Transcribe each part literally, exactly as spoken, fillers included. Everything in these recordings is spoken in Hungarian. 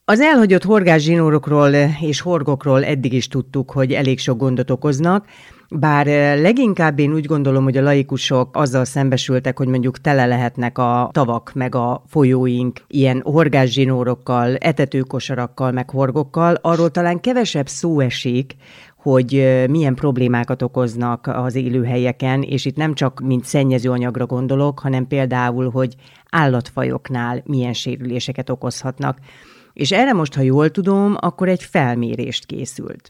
Az elhagyott horgászzsinórokról és horgokról eddig is tudtuk, hogy elég sok gondot okoznak, bár leginkább én úgy gondolom, hogy a laikusok azzal szembesültek, hogy mondjuk tele lehetnek a tavak meg a folyóink ilyen horgászzsinórokkal, etetőkosarakkal meg horgokkal, arról talán kevesebb szó esik, hogy milyen problémákat okoznak az élőhelyeken, és itt nem csak mint szennyezőanyagra gondolok, hanem például, hogy állatfajoknál milyen sérüléseket okozhatnak. És erre most, ha jól tudom, akkor egy felmérést készült.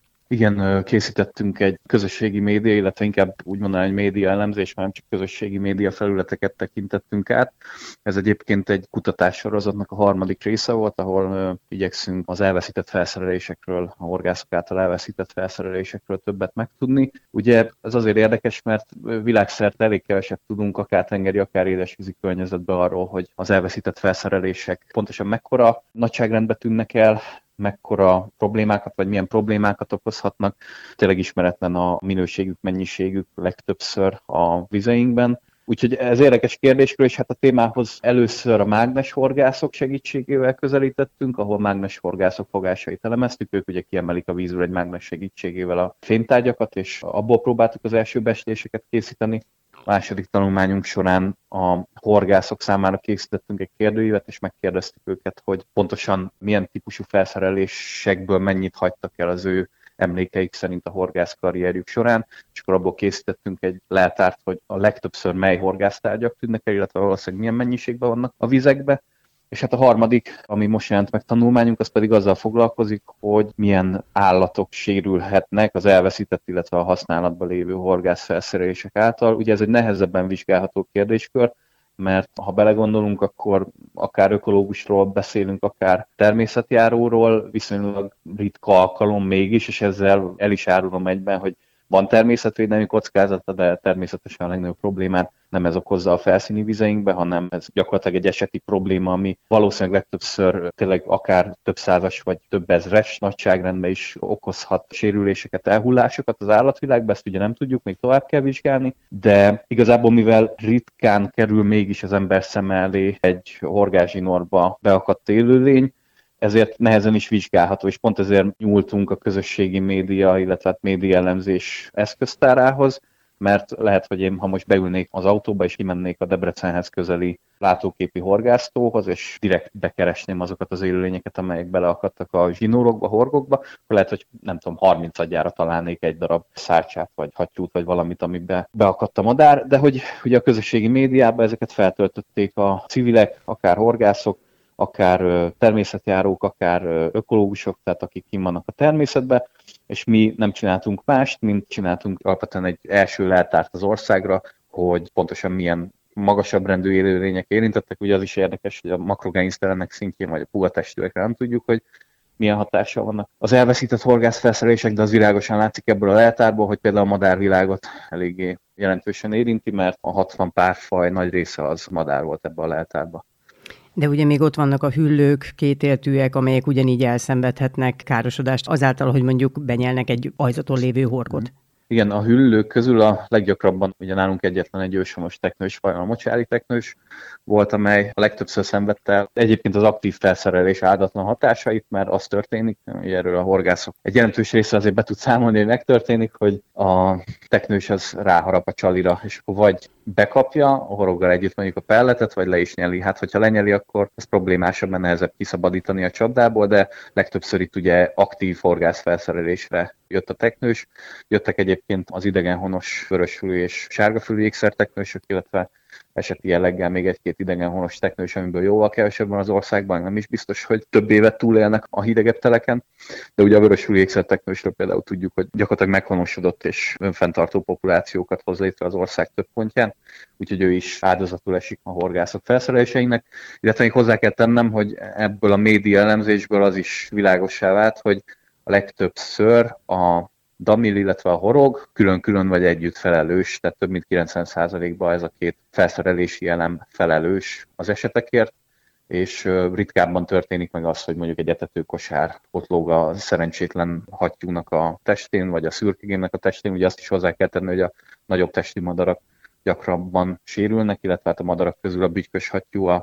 Igen, készítettünk egy közösségi média, illetve inkább úgy mondanám, egy média elemzés, már nem csak közösségi média felületeket tekintettünk át. Ez egyébként egy kutatássorozatnak a harmadik része volt, ahol igyekszünk az elveszített felszerelésekről, a horgászok által elveszített felszerelésekről többet megtudni. Ugye ez azért érdekes, mert világszerte elég keveset tudunk, akár tengeri, akár édesvízi környezetben arról, hogy az elveszített felszerelések pontosan mekkora nagyságrendbe tűnnek el, mekkora problémákat, vagy milyen problémákat okozhatnak. Tényleg ismeretlen a minőségük, mennyiségük legtöbbször a vizeinkben. Úgyhogy ez érdekes kérdéskör, és hát a témához először a mágneshorgászok segítségével közelítettünk, ahol mágneshorgászok fogásait elemeztük, ők ugye kiemelik a vízről egy mágnes segítségével a fémtárgyakat, és abból próbáltuk az első becsléseket készíteni. A második tanulmányunk során a horgászok számára készítettünk egy kérdőívet, és megkérdeztük őket, hogy pontosan milyen típusú felszerelésekből mennyit hagytak el az ő emlékeik szerint a horgász karrierjük során, és akkor abból készítettünk egy leltárt, hogy a legtöbbször mely horgásztárgyak tűnnek el, illetve valószínűleg milyen mennyiségben vannak a vizekbe. És hát a harmadik, ami most jelent meg tanulmányunk, az pedig azzal foglalkozik, hogy milyen állatok sérülhetnek az elveszített, illetve a használatban lévő horgászfelszerelések által. Ugye ez egy nehezebben vizsgálható kérdéskör, mert ha belegondolunk, akkor akár ökológusról beszélünk, akár természetjáróról, viszonylag ritka alkalom mégis, és ezzel el is árulom egyben, hogy van természetvédelmi kockázata, de természetesen a legnagyobb problémát nem ez okozza a felszíni vizeinkbe, hanem ez gyakorlatilag egy eseti probléma, ami valószínűleg legtöbbször tényleg akár több százas vagy több ezres nagyságrendben is okozhat sérüléseket, elhullásokat az állatvilágban, ezt ugye nem tudjuk, még tovább kell vizsgálni, de igazából mivel ritkán kerül mégis az ember szeme elé egy horgászzsinórba beakadt élőlény, ezért nehezen is vizsgálható, és pont ezért nyúltunk a közösségi média, illetve hát média elemzés eszköztárához, mert lehet, hogy én, ha most beülnék az autóba, és kimennék a Debrecenhez közeli látóképi horgásztóhoz, és direkt bekeresném azokat az élőlényeket, amelyek beleakadtak a zsinórokba, horgokba, akkor lehet, hogy nem tudom, harmincadjára találnék egy darab szárcsát, vagy hattyút, vagy valamit, amiben beakadt a madár, de hogy ugye a közösségi médiában ezeket feltöltötték a civilek, akár horgászok, akár természetjárók, akár ökológusok, tehát akik kim vannak a természetben, és mi nem csináltunk mást, mint csináltunk alapvetően egy első leltárt az országra, hogy pontosan milyen magasabb rendű élőlények érintettek. Ugye az is érdekes, hogy a makrogenisztelenek szintjén, vagy a puhatestűekre nem tudjuk, hogy milyen hatással vannak az elveszített horgászfelszerelések, de az világosan látszik ebből a leltárból, hogy például a madárvilágot eléggé jelentősen érinti, mert a hatvan párfaj nagy része az madár volt ebben a leltárban. De ugye még ott vannak a hüllők, kétéltűek, amelyek ugyanígy elszenvedhetnek károsodást azáltal, hogy mondjuk benyelnek egy ajzaton lévő horgot. Igen, a hüllők közül a leggyakrabban ugye nálunk egyetlen egy őshonos teknős faj, a mocsári teknős volt, amely a legtöbbször szenvedte el egyébként az aktív felszerelés áldatlan hatásait, mert az történik, hogy erről a horgászok egy jelentős része azért be tud számolni, hogy megtörténik, hogy a teknős az ráharap a csalira, és akkor vagy bekapja a horoggal együtt mondjuk a pelletet, vagy le is nyeli. Hát, hogyha lenyeli, akkor ez problémásabb, mert nehezebb kiszabadítani a csapdából, de legtöbbször itt ugye aktív horgászfelszerelésre jött a teknős. Jöttek egyébként az idegenhonos vörösfülű és sárgafülű ékszerteknősök, illetve eseti jelleggel még egy-két idegenhonos teknős, amiből jóval kevesebb van az országban, nem is biztos, hogy több évet túlélnek a hidegebb teleken, de ugye a vörösfülű ékszerteknősről például tudjuk, hogy gyakorlatilag meghonosodott és önfenntartó populációkat hoz létre az ország több pontján, úgyhogy ő is áldozatul esik a horgászok felszereléseinek, illetve még hozzá kell tennem, hogy ebből a média elemzésből az is világossá vált, hogy a legtöbbször a damil, illetve a horog külön-külön vagy együtt felelős, tehát több mint kilencven százalékban ez a két felszerelési elem felelős az esetekért, és ritkábban történik meg az, hogy mondjuk egy etetőkosár ott lóg a szerencsétlen hattyúnak a testén, vagy a szürkegémnek a testén. Ugye azt is hozzá kell tenni, hogy a nagyobb testi madarak gyakrabban sérülnek, illetve hát a madarak közül a bütykös hattyú a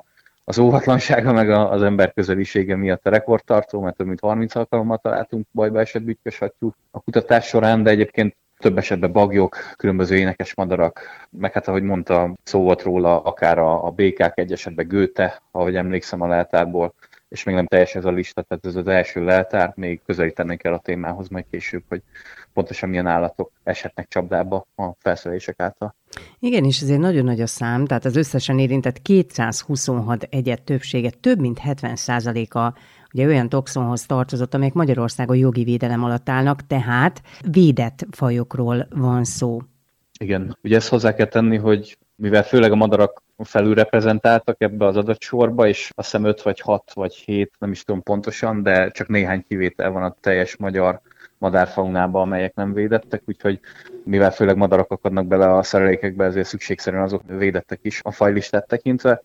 az óvatlansága meg az ember közelisége miatt a rekordtartó, mert több mint harminc alkalommal találtunk bajba esett bütyköshattyút a kutatás során, de egyébként több esetben bagyok, különböző énekes madarak, meg hát ahogy mondta, szó volt róla, akár a, a békák, egy esetben Göte, ahogy emlékszem a leltárból, és még nem teljes ez a lista, tehát ez az első leltár, még közelítenénk el a témához majd később, hogy pontosan milyen állatok eshetnek csapdába a felszerelések által. Igen, és ezért nagyon nagy a szám, tehát az összesen érintett kétszázhuszonhat egyed többsége, több mint hetven százaléka ugye olyan toxonhoz tartozott, amelyek Magyarországon jogi védelem alatt állnak, tehát védett fajokról van szó. Igen, ugye ezt hozzá kell tenni, hogy mivel főleg a madarak felülreprezentáltak ebbe az adatsorba, és azt hiszem öt vagy hat vagy hét, nem is tudom pontosan, de csak néhány kivétel van a teljes magyar madárfaunában, amelyek nem védettek, úgyhogy mivel főleg madarak akadnak bele a szerelékekbe, ezért szükségszerűen azok védettek is a fajlistát tekintve.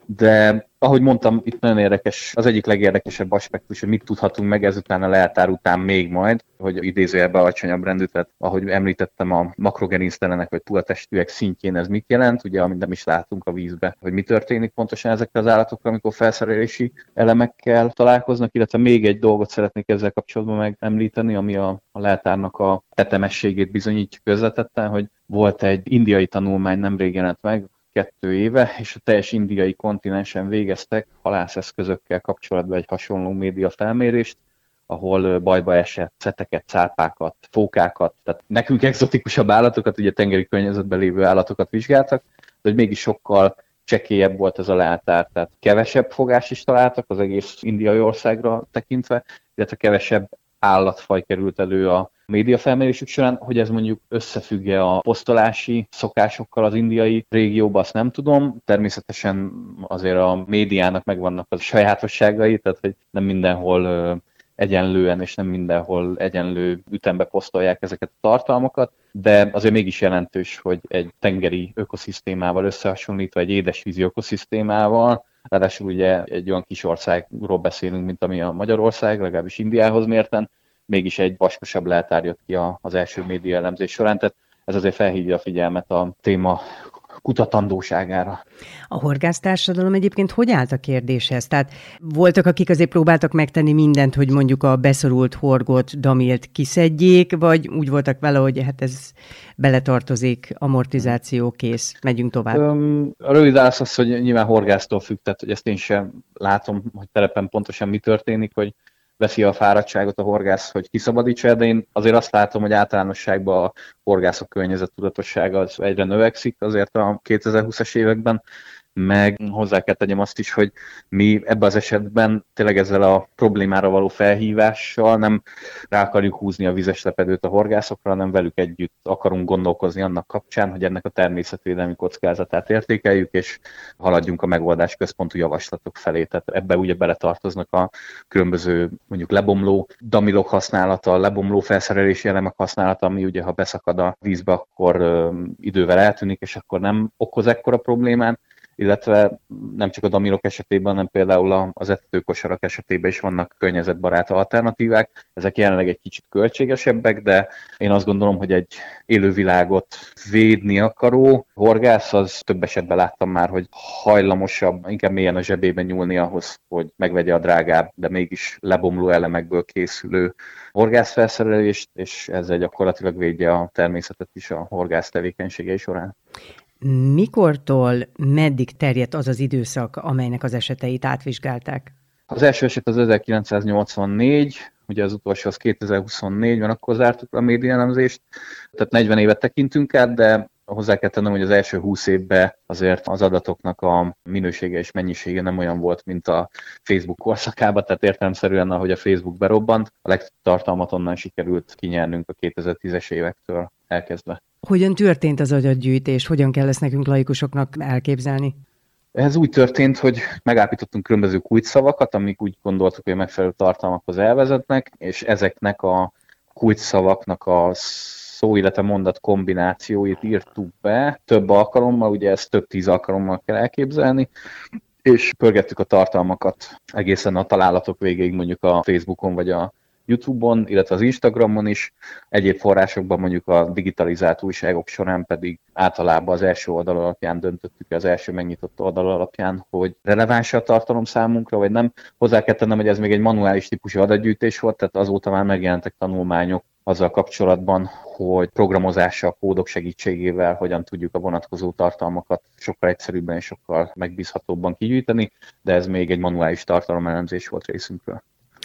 De ahogy mondtam, itt nagyon érdekes, az egyik legérdekesebb aspektus, hogy mit tudhatunk meg ezután a leltár után még majd, hogy idézőjelben alacsonyabb rendű, tehát ahogy említettem, a makrogenisztelenek vagy túltestűek szintjén ez mit jelent, ugye amit nem is látunk a vízbe, hogy mi történik pontosan ezekkel az állatokkal, amikor felszerelési elemekkel találkoznak, illetve még egy dolgot szeretnék ezzel kapcsolatban megemlíteni, ami a, a leltárnak a tetemességét bizonyítja közvetetten, hogy volt egy indiai tanulmány, nemrég jelent meg, kettő éve, és a teljes indiai kontinensen végeztek halászeszközökkel kapcsolatban egy hasonló média felmérést, ahol bajba esett szeteket, cápákat, fókákat, tehát nekünk egzotikusabb állatokat, ugye tengeri környezetben lévő állatokat vizsgáltak, de hogy mégis sokkal csekélyebb volt ez a leltár, tehát kevesebb fogás is találtak az egész indiai országra tekintve, illetve kevesebb állatfaj került elő a médiafelmérésük során, hogy ez mondjuk összefügg-e a posztolási szokásokkal az indiai régióban, azt nem tudom. Természetesen azért a médiának megvannak a sajátosságai, tehát hogy nem mindenhol egyenlően és nem mindenhol egyenlő ütembe posztolják ezeket a tartalmakat, de azért mégis jelentős, hogy egy tengeri ökoszisztémával összehasonlítva, egy édesvízi ökoszisztémával, ráadásul ugye egy olyan kis országról beszélünk, mint ami a Magyarország, legalábbis Indiához mérten, mégis egy vaskosabb leltár jött ki az első média elemzés során, tehát ez azért felhívja a figyelmet a téma kutatandóságára. A horgásztársadalom egyébként hogy állt a kérdéshez? Tehát voltak, akik azért próbáltak megtenni mindent, hogy mondjuk a beszorult horgot, damilt kiszedjék, vagy úgy voltak vele, hogy hát ez beletartozik, amortizáció kész, megyünk tovább? A rövid válasz az, hogy nyilván horgásztól függ, tehát hogy ezt én sem látom, hogy telepen pontosan mi történik, hogy veszi a fáradtságot a horgász, hogy kiszabadítsa, de én azért azt látom, hogy általánosságban a horgászok környezettudatossága az egyre növekszik azért a kétezer-húszas években, meg hozzá kell tegyem azt is, hogy mi ebben az esetben tényleg ezzel a problémára való felhívással nem rá akarjuk húzni a vizes lepedőt a horgászokra, hanem velük együtt akarunk gondolkozni annak kapcsán, hogy ennek a természetvédelmi kockázatát értékeljük, és haladjunk a megoldás központú javaslatok felé. Tehát ebbe ugye beletartoznak a különböző mondjuk lebomló damilok használata, lebomló felszerelési elemek használata, ami ugye ha beszakad a vízbe, akkor ö, idővel eltűnik, és akkor nem okoz ekkora problémát, illetve nem csak a damilok esetében, hanem például az etetőkosarak esetében is vannak környezetbarát alternatívák. Ezek jelenleg egy kicsit költségesebbek, de én azt gondolom, hogy egy élővilágot védni akaró horgász, az több esetben láttam már, hogy hajlamosabb, inkább mélyen a zsebében nyúlni ahhoz, hogy megvegye a drágább, de mégis lebomló elemekből készülő horgászfelszerelést, és ezzel gyakorlatilag védje a természetet is a horgász tevékenységei során. Mikortól meddig terjedt az az időszak, amelynek az eseteit átvizsgálták? Az első eset az ezerkilencszáznyolcvannégy, ugye az utolsó az kétezer-huszonnégyben, akkor zártuk a médiaelemzést, tehát negyven évet tekintünk át, de hozzá kell tennem, hogy az első húsz évben azért az adatoknak a minősége és mennyisége nem olyan volt, mint a Facebook korszakában, tehát értelemszerűen, ahogy a Facebook berobbant, a legtöbb tartalmat onnan sikerült kinyernünk a kétezer-tízes évektől elkezdve. Hogyan történt az adatgyűjtés? Hogyan kell ezt nekünk laikusoknak elképzelni? Ez úgy történt, hogy megállapítottunk különböző kulcsszavakat, amik úgy gondoltuk, hogy megfelelő tartalmakhoz elvezetnek, és ezeknek a kulcsszavaknak a szó, illetve mondat kombinációit írtuk be több alkalommal, ugye ezt több tíz alkalommal kell elképzelni, és pörgettük a tartalmakat egészen a találatok végéig mondjuk a Facebookon vagy a YouTube-on, illetve az Instagramon is, egyéb forrásokban mondjuk a digitalizált újságok során pedig általában az első oldal alapján döntöttük, az első megnyitott oldal alapján, hogy releváns a tartalom számunkra, vagy nem. Hozzá kell tennem, hogy ez még egy manuális típusú adatgyűjtés volt, tehát azóta már megjelentek tanulmányok azzal kapcsolatban, hogy programozással, kódok segítségével hogyan tudjuk a vonatkozó tartalmakat sokkal egyszerűbben és sokkal megbízhatóbban kigyűjteni, de ez még egy manuális tartalomelemzés volt részünkről.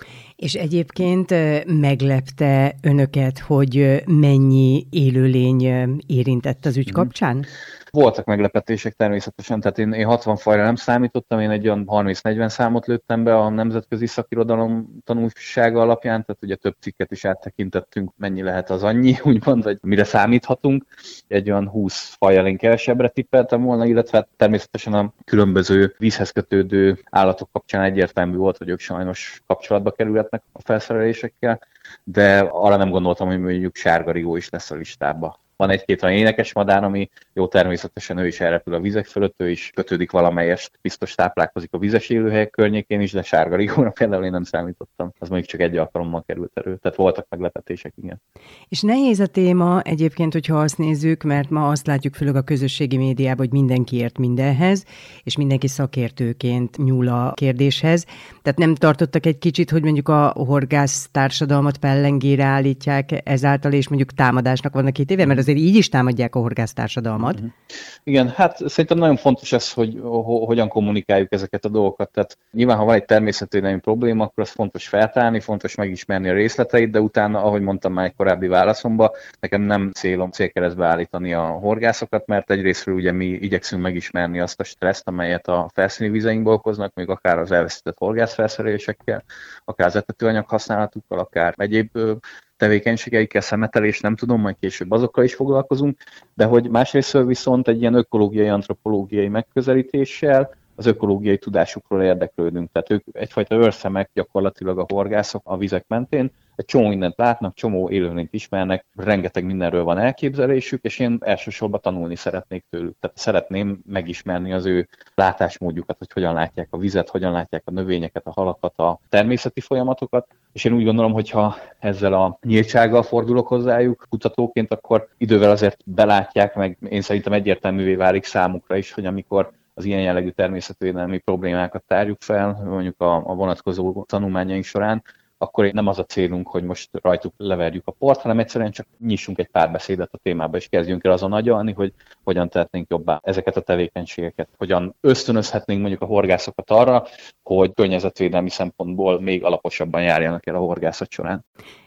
És egyébként meglepte önöket, hogy mennyi élőlény érintett az ügy kapcsán? Voltak meglepetések természetesen, tehát én, én hatvan fajra nem számítottam, én egy olyan harminc-negyven számot lőttem be a nemzetközi szakirodalom tanulsága alapján, tehát ugye több cikket is áttekintettünk, mennyi lehet az annyi, úgymond, vagy mire számíthatunk. Egy olyan húsz fajjal én kevesebbre tippeltem volna, illetve természetesen a különböző vízhez kötődő állatok kapcsán egyértelmű volt, hogy ők sajnos kapcsolatba kerülhetnek a felszerelésekkel, de arra nem gondoltam, hogy mondjuk sárgarigó is lesz a listában. Van egy-két olyan énekes madár, ami jó, természetesen ő is elrepül a vizek fölött, ő is kötődik valamelyest, biztos táplálkozik a vizes élőhelyek környékén is, de sárgarigóra például én nem számítottam. Az mondjuk csak egy alkalommal került elő, tehát voltak meglepetések, igen. És nehéz a téma egyébként, hogyha azt nézzük, mert ma azt látjuk főleg a közösségi médiában, hogy mindenki ért mindenhez, és mindenki szakértőként nyúl a kérdéshez. Tehát nem tartottak egy kicsit, hogy mondjuk a horgász társadalmat pellengére állítják ezáltal, és mondjuk támadásnak vannak két éve, mert azért így is támadják a horgásztársadalmat. Igen, hát szerintem nagyon fontos ez, hogy ho- hogyan kommunikáljuk ezeket a dolgokat. Tehát nyilván, ha van egy természetvédelmi probléma, akkor az fontos feltárni, fontos megismerni a részleteit, de utána, ahogy mondtam már egy korábbi válaszomban, nekem nem célom célkeresztbe állítani a horgászokat, mert egyrésztről ugye mi igyekszünk megismerni azt a stresszt, amelyet a felszíni vizeinkból okoznak, még akár az elveszített horgászfelszerelésekkel, akár az etetőanyag használatukkal, akár egyéb tevékenységeikkel, szemetelés, nem tudom, majd később azokkal is foglalkozunk, de hogy másrésztről viszont egy ilyen ökológiai, antropológiai megközelítéssel az ökológiai tudásukról érdeklődünk. Tehát ők egyfajta őrszemek gyakorlatilag a horgászok a vizek mentén, egy csomó mindent látnak, csomó élőlényt ismernek, rengeteg mindenről van elképzelésük, és én elsősorban tanulni szeretnék tőlük. Tehát szeretném megismerni az ő látásmódjukat, hogy hogyan látják a vizet, hogyan látják a növényeket, a halakat, a természeti folyamatokat, és én úgy gondolom, hogy ha ezzel a nyíltsággal fordulok hozzájuk kutatóként, akkor idővel azért belátják, meg én szerintem egyértelművé válik számukra is, hogy amikor az ilyen jellegű természetvédelmi problémákat tárjuk fel, mondjuk a, a vonatkozó tanulmányaink során, akkor nem az a célunk, hogy most rajtuk leverjük a port, hanem egyszerűen csak nyissunk egy párbeszédet a témába, és kezdjünk el azon agyalni, hogy hogyan tehetnénk jobbá ezeket a tevékenységeket, hogyan ösztönözhetnénk mondjuk a horgászokat arra, hogy környezetvédelmi szempontból még alaposabban járjanak el a horgászat során.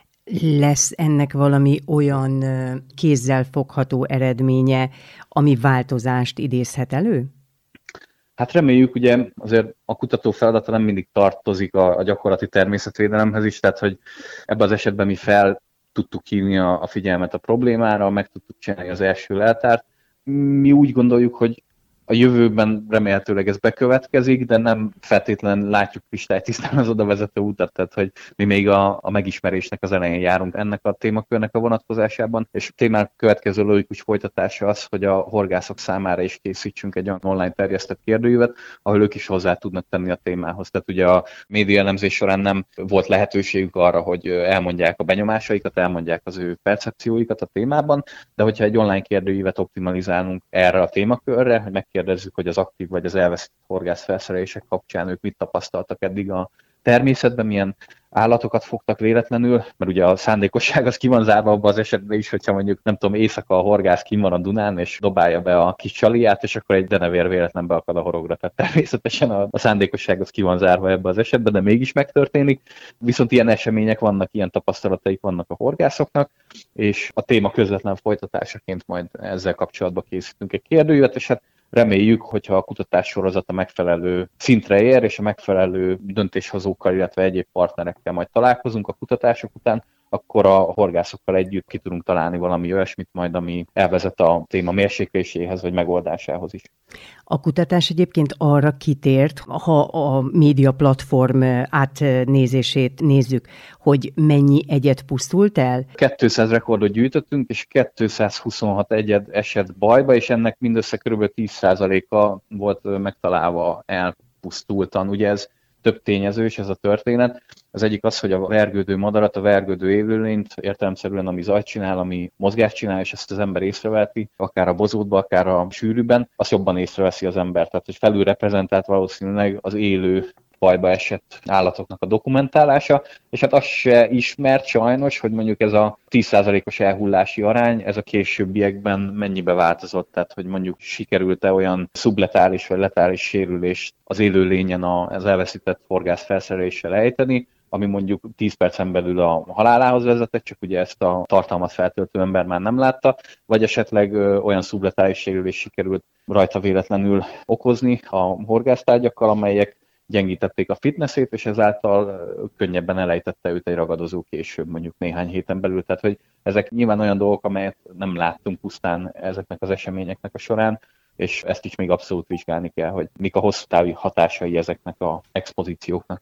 Lesz ennek valami olyan kézzel fogható eredménye, ami változást idézhet elő? Hát reméljük, ugye azért a kutató feladata nem mindig tartozik a, a gyakorlati természetvédelemhez is, tehát hogy ebben az esetben mi fel tudtuk hívni a, a figyelmet a problémára, meg tudtuk csinálni az első leltárt. Mi úgy gondoljuk, hogy a jövőben remélhetőleg ez bekövetkezik, de nem feltétlenül látjuk kristálytisztán az oda vezető utat, tehát hogy mi még a, a megismerésnek az elején járunk ennek a témakörnek a vonatkozásában, és a témák következő logikus folytatása az, hogy a horgászok számára is készítsünk egy olyan online terjesztett kérdőívet, ahol ők is hozzá tudnak tenni a témához. Tehát ugye a média elemzés során nem volt lehetőségük arra, hogy elmondják a benyomásaikat, elmondják az ő percepcióikat a témában, de hogyha egy online kérdőívet optimalizálunk erre a témakörre, hogy megkérdezzük, hogy az aktív vagy az elveszett horgászfelszerelések kapcsán ők mit tapasztaltak eddig a természetben, milyen állatokat fogtak véletlenül, mert ugye a szándékosság az ki van zárva abban az esetben is, hogyha mondjuk nem tudom, éjszaka a horgász kim van a Dunán, és dobálja be a kis csaliát, és akkor egy denevér véletlen beakad a horogra. Tehát természetesen a, a szándékosság az ki van zárva ebben az esetben, de mégis megtörténik. Viszont ilyen események vannak, ilyen tapasztalataik vannak a horgászoknak, és a téma közvetlen folytatásaként majd ezzel kapcsolatban készítünk egy kérdőjüvet, és hát reméljük, hogyha a kutatás sorozata megfelelő szintre ér, és a megfelelő döntéshozókkal, illetve egyéb partnerekkel majd találkozunk a kutatások után, akkor a horgászokkal együtt ki tudunk találni valami olyasmit majd, ami elvezet a téma mérsékléséhez, vagy megoldásához is. A kutatás egyébként arra kitért, ha a média platform átnézését nézzük, hogy mennyi egyed pusztult el? kétszáz rekordot gyűjtöttünk, és kétszázhuszonhat egyed esett bajba, és ennek mindössze kb. tíz százaléka volt megtalálva elpusztultan. Ugye ez több tényezős ez a történet. Az egyik az, hogy a vergődő madarat, a vergődő élőlényt értelemszerűen ami zajt csinál, ami mozgást csinál, és ezt az ember észreveti, akár a bozótban, akár a sűrűben, azt jobban észreveszi az ember. Tehát, hogy felül reprezentált valószínűleg az élő bajba esett állatoknak a dokumentálása, és hát az se ismert sajnos, hogy mondjuk ez a tíz százalékos elhullási arány, ez a későbbiekben mennyibe változott, tehát hogy mondjuk sikerült-e olyan szubletális vagy letális sérülést az élőlényen az elveszített horgászfelszereléssel ejteni, ami mondjuk tíz percen belül a halálához vezetett, csak ugye ezt a tartalmat feltöltő ember már nem látta, vagy esetleg olyan szubletális sérülést sikerült rajta véletlenül okozni a horgásztárgyakkal, amelyek gyengítették a fitnessét, és ezáltal könnyebben elejtette őt egy ragadozó később, mondjuk néhány héten belül. Tehát, hogy ezek nyilván olyan dolgok, amelyet nem láttunk pusztán ezeknek az eseményeknek a során, és ezt is még abszolút vizsgálni kell, hogy mik a hosszú távú hatásai ezeknek az expozícióknak.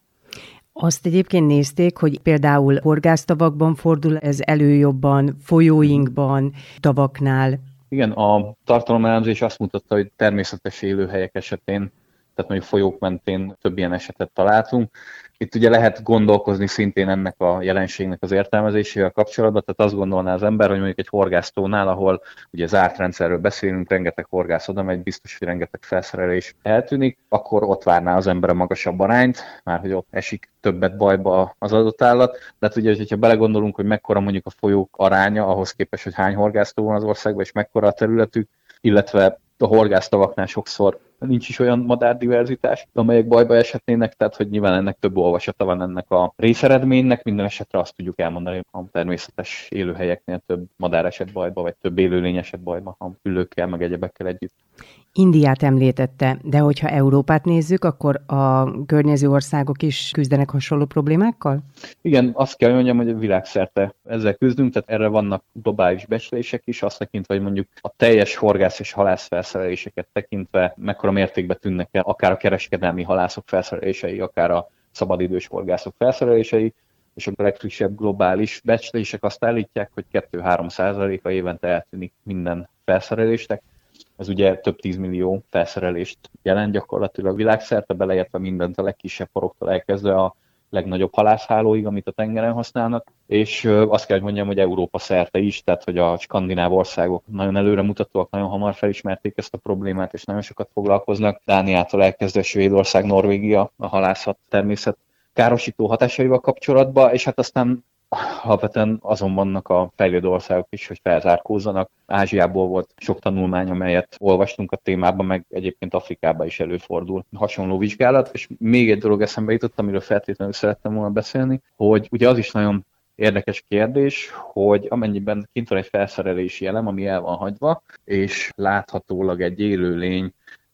Azt egyébként nézték, hogy például horgásztavakban fordul ez elő jobban, folyóinkban, tavaknál. Igen, a tartalomelemzés azt mutatta, hogy természetes élőhelyek esetén, tehát mondjuk folyók mentén több ilyen esetet találtunk. Itt ugye lehet gondolkozni szintén ennek a jelenségnek az értelmezésével kapcsolatban, tehát azt gondolná az ember, hogy mondjuk egy horgásztónál, ahol ugye zárt rendszerről beszélünk, rengeteg horgász oda megy, biztos, hogy rengeteg felszerelés eltűnik, akkor ott várná az ember a magasabb arányt, már hogy ott esik többet bajba az adott állat. De hát ugye, hogyha belegondolunk, hogy mekkora mondjuk a folyók aránya, ahhoz képest, hogy hány horgásztó van az országban, és mekkora a területük, illetve a horgásztavaknál sokszor nincs is olyan madárdiverzitás, amelyek bajba eshetnének, tehát hogy nyilván ennek több olvasata van ennek a részeredménynek, minden esetre azt tudjuk elmondani, hogy a természetes élőhelyeknél több madár esett bajba, vagy több élőlény esett bajba, ha ülőkkel, meg egyebekkel együtt. Indiát említette, de hogyha Európát nézzük, akkor a környező országok is küzdenek hasonló problémákkal? Igen, azt kell mondjam, hogy a világszerte ezzel küzdünk, tehát erre vannak globális becslések is, azt tekintve, hogy mondjuk a teljes horgász és halász felszereléseket tekintve mekkora mértékben tűnnek el, akár a kereskedelmi halászok felszerelései, akár a szabadidős horgászok felszerelései, és a legfrissebb globális becslések azt állítják, hogy kettő-három százaléka évente eltűnik minden felszerelésnek. Ez ugye több tízmillió felszerelést jelent gyakorlatilag világszerte, beleértve mindent a legkisebb foroktól elkezdve a legnagyobb halászhálóig, amit a tengeren használnak, és azt kell, hogy mondjam, hogy Európa szerte is, tehát hogy a skandináv országok nagyon előremutatóak, nagyon hamar felismerték ezt a problémát, és nagyon sokat foglalkoznak. Dániától elkezdve Svédország, Norvégia a halászat természet károsító hatásaival kapcsolatban, és hát aztán alapvetően azon vannak a fejlődő országok is, hogy felzárkózzanak. Ázsiából volt sok tanulmány, amelyet olvastunk a témában, meg egyébként Afrikában is előfordul hasonló vizsgálat. És még egy dolog eszembe jutott, amiről feltétlenül szerettem volna beszélni, hogy ugye az is nagyon érdekes kérdés, hogy amennyiben kint van egy felszerelési elem, ami el van hagyva, és láthatólag egy élőlény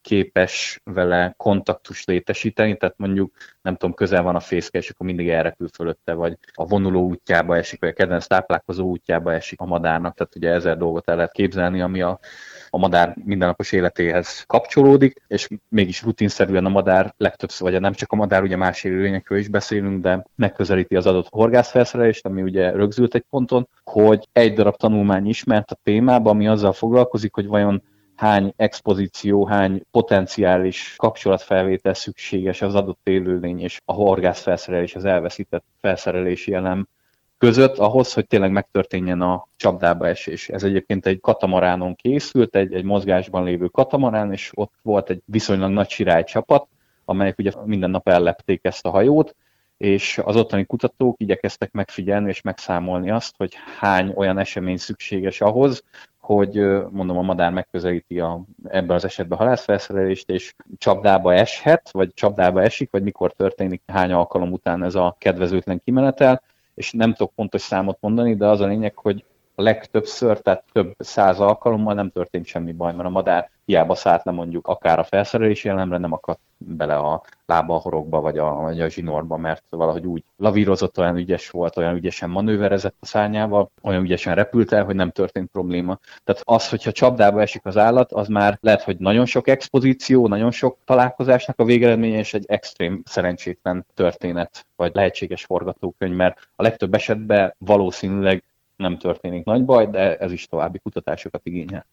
képes vele kontaktust létesíteni, tehát mondjuk, nem tudom, közel van a fészke, és akkor mindig elrepül fölötte, vagy a vonuló útjába esik, vagy a kedvenc táplálkozó útjába esik a madárnak, tehát ugye ezer dolgot el lehet képzelni, ami a, a madár mindennapos életéhez kapcsolódik, és mégis rutinszerűen a madár legtöbbször, vagy nem csak a madár, ugye más élőlényekről is beszélünk, de megközelíti az adott horgászfelszerelést, ami ugye rögzült egy ponton, hogy egy darab tanulmány ismert a témában, ami azzal foglalkozik, hogy vajon hány expozíció, hány potenciális kapcsolatfelvétel szükséges az adott élőlény és a horgászfelszerelés, az elveszített felszerelési elem között ahhoz, hogy tényleg megtörténjen a csapdába esés. Ez egyébként egy katamaránon készült, egy, egy mozgásban lévő katamarán, és ott volt egy viszonylag nagy sirálycsapat, amelyek ugye minden nap ellepték ezt a hajót, és az ottani kutatók igyekeztek megfigyelni és megszámolni azt, hogy hány olyan esemény szükséges ahhoz, hogy mondom, a madár megközelíti a, ebben az esetben a halászfelszerelést, és csapdába eshet, vagy csapdába esik, vagy mikor történik, hány alkalom után ez a kedvezőtlen kimenetel, és nem tudok pontos számot mondani, de az a lényeg, hogy a legtöbbször, tehát több száz alkalommal nem történt semmi baj, mert a madár hiába szállt le mondjuk akár a felszerelési elemre, nem akadt bele a lába a horogba, vagy a, vagy a zsinórba, mert valahogy úgy lavírozott, olyan ügyes volt, olyan ügyesen manőverezett a szárnyával, olyan ügyesen repült el, hogy nem történt probléma. Tehát az, hogyha csapdába esik az állat, az már lehet, hogy nagyon sok expozíció, nagyon sok találkozásnak a végeredménye, és egy extrém szerencsétlen történet, vagy lehetséges forgatókönyv, mert a legtöbb esetben valószínűleg nem történik nagy baj, de ez is további kutatásokat igényel.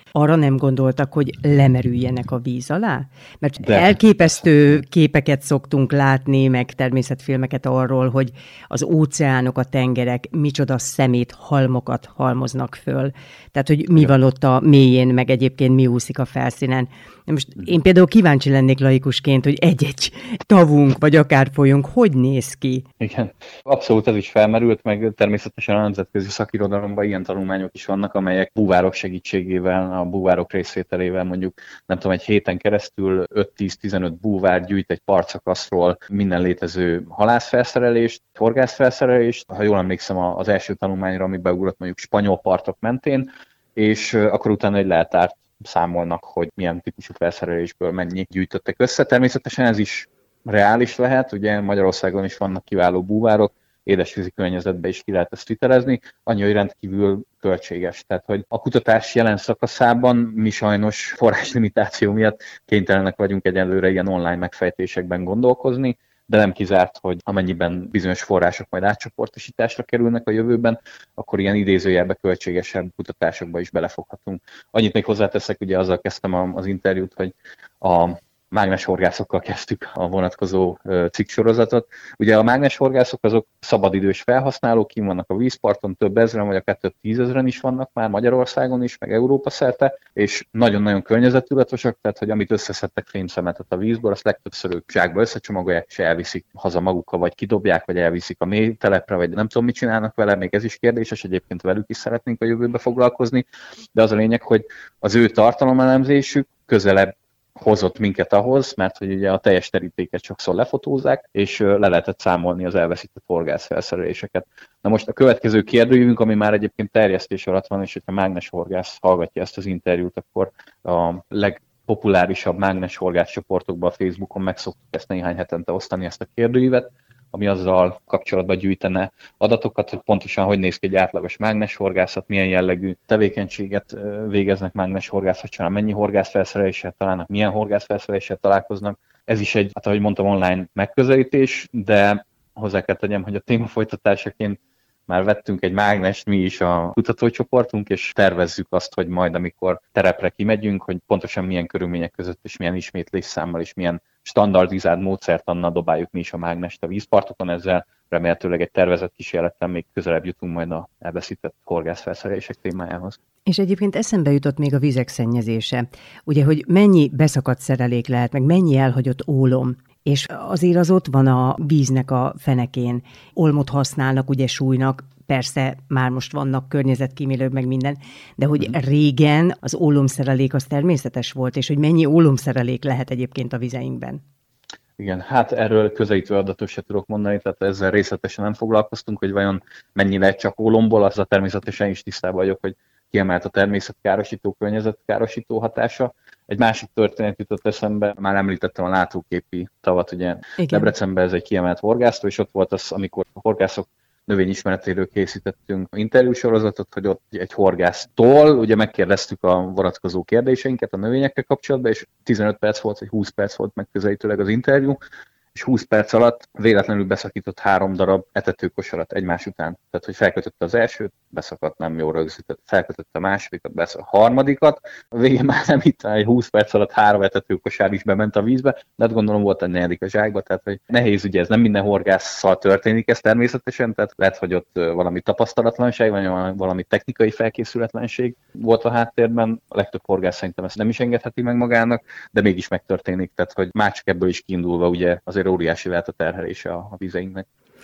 arra nem gondoltak, hogy lemerüljenek a víz alá? Mert De. elképesztő képeket szoktunk látni, meg természetfilmeket arról, hogy az óceánok, a tengerek micsoda szemét halmokat halmoznak föl. Tehát, hogy mi van ott a mélyén, meg egyébként mi úszik a felszínen. Most én például kíváncsi lennék laikusként, hogy egy-egy tavunk, vagy akár folyónk, hogy néz ki? Igen, abszolút ez is felmerült, meg természetesen a nemzetközi szakirodalomban ilyen tanulmányok is vannak, amelyek búvárok segítségével, a búvárok részvételével mondjuk, nem tudom, egy héten keresztül öt-tíz-tizenöt búvár gyűjt egy partszakaszról minden létező halászfelszerelést, horgászfelszerelést. Ha jól emlékszem az első tanulmányra, ami beugrott mondjuk spanyol partok mentén, és akkor utána egy leltárt számolnak, hogy milyen típusú felszerelésből mennyi gyűjtöttek össze. Természetesen ez is reális lehet, ugye Magyarországon is vannak kiváló búvárok, édesvízi környezetben is ki lehet ezt vitelezni, annyi, hogy rendkívül költséges. Tehát, hogy a kutatás jelen szakaszában mi sajnos forráslimitáció miatt kénytelenek vagyunk egyelőre ilyen online megfejtésekben gondolkozni, de nem kizárt, hogy amennyiben bizonyos források majd átcsoportosításra kerülnek a jövőben, akkor ilyen idézőjelbe költségesebb kutatásokba is belefoghatunk. Annyit még hozzáteszek, ugye azzal kezdtem az interjút, hogy a mágneshorgászokkal kezdtük a vonatkozó cikksorozatot. Ugye a mágneshorgászok azok szabadidős felhasználók, kim vannak a vízparton, több ezren, vagy akár több tízezren is vannak már Magyarországon is, meg Európa szerte, és nagyon-nagyon környezettudatosak, tehát hogy amit összeszedtek fémszemetet a vízből, azt legtöbbször ők zsákba összecsomagolják, és elviszik haza magukkal, vagy kidobják, vagy elviszik a mély telepre, vagy nem tudom, mit csinálnak vele, még ez is kérdéses, egyébként velük is szeretnénk a jövőbe foglalkozni, de az a lényeg, hogy az ő tartalomelemzésük közelebb hozott minket ahhoz, mert hogy ugye a teljes terítéket sokszor lefotózzák, és le lehetett számolni az elveszített horgászfelszereléseket. Na most a következő kérdőjünk, ami már egyébként terjesztés alatt van, és hogyha mágneshorgász hallgatja ezt az interjút, akkor a legpopulárisabb mágneshorgász csoportokban a Facebookon meg szoktuk ezt néhány hetente osztani, ezt a kérdőívet, ami azzal kapcsolatban gyűjtene adatokat, hogy pontosan hogy néz ki egy átlagos mágneshorgászat, milyen jellegű tevékenységet végeznek mágneshorgászat során, mennyi horgászfelszereléssel találnak, milyen horgászfelszereléssel találkoznak. Ez is egy, hát ahogy mondtam, online megközelítés, de hozzá kell tegyem, hogy a téma folytatásaként már vettünk egy mágnest mi is a kutatócsoportunk, és tervezzük azt, hogy majd amikor terepre kimegyünk, hogy pontosan milyen körülmények között és milyen ismétlésszámmal és milyen standardizált módszertannal dobáljuk mi is a mágnest a vízpartokon, ezzel remélhetőleg egy tervezett kísérlettel még közelebb jutunk majd a elveszített horgászfelszerelések témájához. És egyébként eszembe jutott még a vizek szennyezése. Ugye, hogy mennyi beszakadt szerelék lehet, meg mennyi elhagyott ólom, és azért az ott van a víznek a fenekén. Olmot használnak, ugye súlynak, persze már most vannak környezetkímélők, meg minden, de hogy régen az ólomszerelék az természetes volt, és hogy mennyi ólomszerelék lehet egyébként a vizeinkben. Igen, hát erről közelítő adatot se tudok mondani, tehát ezzel részletesen nem foglalkoztunk, hogy vajon mennyi lehet csak ólomból, azzal természetesen is tisztában vagyok, hogy kiemelt a természetkárosító, környezetkárosító hatása. Egy másik történet jutott eszembe, már említettem a látóképi tavat, ugye Debrecenben ez egy kiemelt horgásztó, és ott volt az, amikor a horgászok növényismeretéről készítettünk interjúsorozatot, hogy ott egy horgásztól, ugye megkérdeztük a vonatkozó kérdéseinket a növényekkel kapcsolatban, és tizenöt perc volt, vagy húsz perc volt megközelítőleg az interjú, és húsz perc alatt véletlenül beszakított három darab etetőkosarat egymás után. Tehát, hogy felkötötte az elsőt, beszakadt, nem jól rögzített, felkötötte a másodikat, beszakadt a harmadikat, a végén már nem itt, egy húsz perc alatt három etetőkosár is bement a vízbe, de hát gondolom volt egy negyedik a zsákba, tehát hogy nehéz, ugye ez nem minden horgásszal történik ez természetesen, tehát lehet, hogy ott valami tapasztalatlanság, vagy valami technikai felkészületlenség volt a háttérben, a legtöbb horgász szerintem ezt nem is engedheti meg magának, de mégis megtörténik, tehát hogy már csak ebből is kiindulva ugye azért óriási lehet a terhelése a vízeinknek.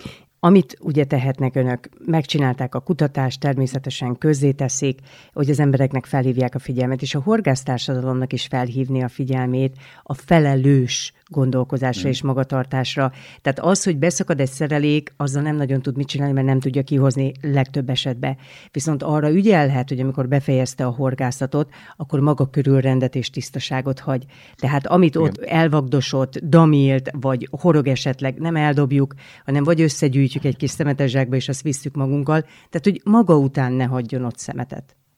Amit ugye tehetnek önök, megcsinálták a kutatást, természetesen közzéteszik, hogy az embereknek felhívják a figyelmet, és a horgásztársadalomnak is felhívni a figyelmét a felelős gondolkozásra mm. és magatartásra. Tehát az, hogy beszakad egy szerelék, azzal nem nagyon tud mit csinálni, mert nem tudja kihozni legtöbb esetben. Viszont arra ügyelhet, hogy amikor befejezte a horgászatot, akkor maga körül rendet és tisztaságot hagy. Tehát amit Igen. ott elvagdosott, damilt, vagy horog esetleg, nem eldobjuk, hanem vagy összegyűjtjük egy kis szemetes zsákba, és azt visszük magunkkal. Tehát, hogy maga után ne hagyjon ott szemetet.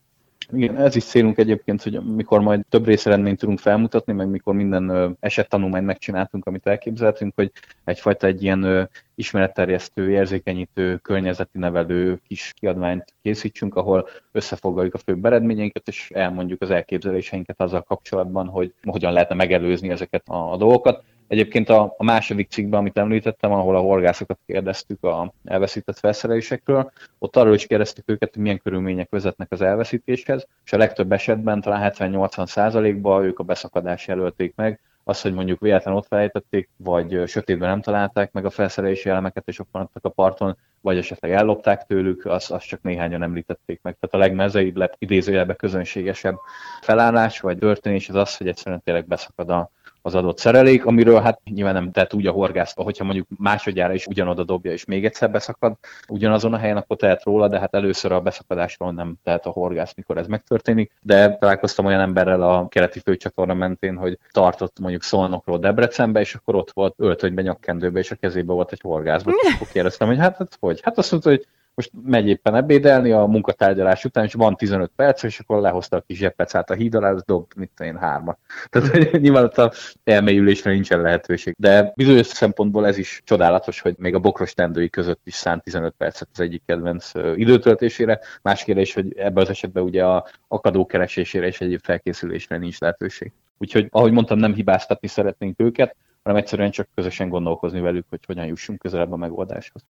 Igen, ez is célunk egyébként, hogy mikor majd több részeredményt tudunk felmutatni, meg mikor minden esettanulmányt megcsináltunk, amit elképzeltünk, hogy egyfajta egy ilyen ismeretterjesztő, érzékenyítő, környezeti nevelő kis kiadványt készítsünk, ahol összefoglaljuk a főbb eredményeinket, és elmondjuk az elképzeléseinket azzal kapcsolatban, hogy hogyan lehetne megelőzni ezeket a, a dolgokat. Egyébként a, a második cikkben, amit említettem, ahol a horgászokat kérdeztük a elveszített felszerelésekről, ott arról is kérdeztük őket, hogy milyen körülmények vezetnek az elveszítéshez, és a legtöbb esetben, talán hetven-nyolcvan százalékban ők a beszakadást jelölték meg, az, hogy mondjuk véletlenül ott felejtették, vagy sötétben nem találták meg a felszerelési elemeket, és ott maradtak a parton, vagy esetleg ellopták tőlük, azt, azt csak néhányan említették meg. Tehát a legmezeibb, idézőjelben közönségesebb felállás, vagy történés az az, hogy egyszerűen tényleg beszakad a az adott szerelék, amiről hát nyilván nem tehet úgy a horgász, hogyha mondjuk másodjára is ugyanoda dobja, és még egyszer beszakad ugyanazon a helyen, akkor tehet róla, de hát először a beszakadásról nem tehet a horgász, mikor ez megtörténik. De találkoztam olyan emberrel a keleti főcsatorna mentén, hogy tartott mondjuk Szolnokról Debrecenbe, és akkor ott volt öltönyben, nyakkendőben, és a kezében volt egy horgászban. Akkor kérdeztem, hogy hát, hát hogy? Hát azt mondta, hogy most megy éppen ebédelni a munkatárgyalás után, és van tizenöt perc, és akkor lehozta a kis zseppecát a híd alá, az dob, mit tudom én, hármat. Tehát nyilván ott a elmélyülésre nincsen lehetőség. De bizonyos szempontból ez is csodálatos, hogy még a bokros tendői között is szánt tizenöt percet az egyik kedvenc időtöltésére. Más kérdés, hogy ebben az esetben ugye a akadó keresésére és egyéb felkészülésre nincs lehetőség. Úgyhogy, ahogy mondtam, nem hibáztatni szeretnénk őket, hanem egyszerűen csak közösen gondolkozni velük, hogy hogyan jussunk közelebb a megoldáshoz.